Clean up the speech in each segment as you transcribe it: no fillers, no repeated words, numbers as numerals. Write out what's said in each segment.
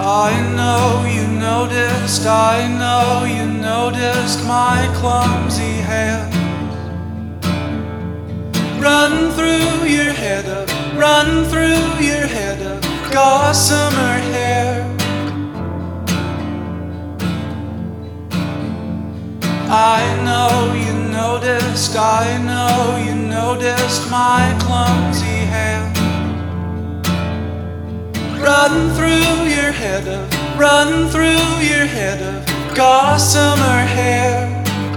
I know you noticed my clumsy hair. Run through your head up, run through your head up, gossamer hair. I know you noticed my clumsy hair. Run through your head up, run through your head of gossamer hair.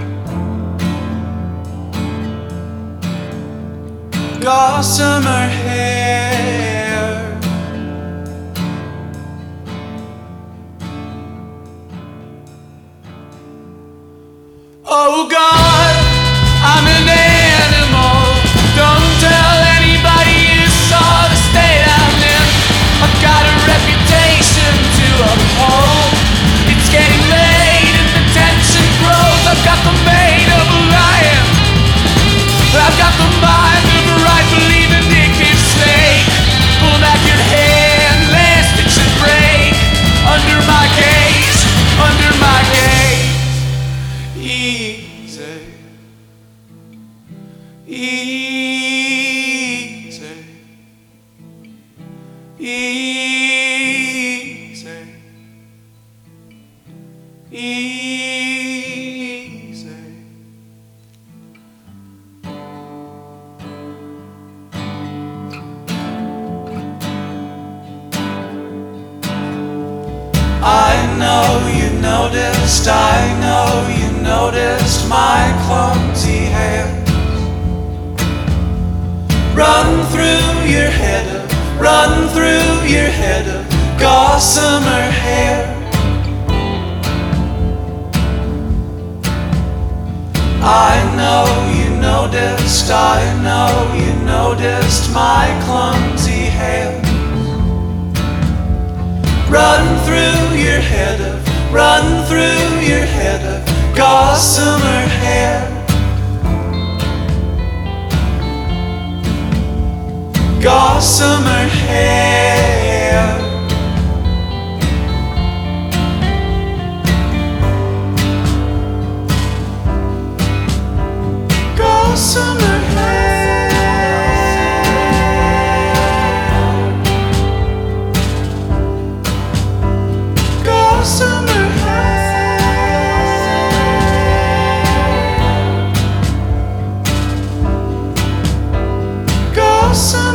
Gossamer hair. Oh God, I'm an animal. Don't tell anybody you saw the state I'm in. I've got a reputation to uphold. It's getting late and the tension grows. I've got the mane of a lion. I've got the mind of a right-believing dick-pip snake. Pull back your hand lest it should break. Under my gaze, under my gaze. Easy, easy, easy, easy. I know you noticed my clumsy hair. Run through your head up, run through your head up, gossamer hair. I know you noticed my clumsy hair. Run through your head up, run through your head of gossamer hair. Gossamer hair. Gossamer hair. Gossamer hair. Gossamer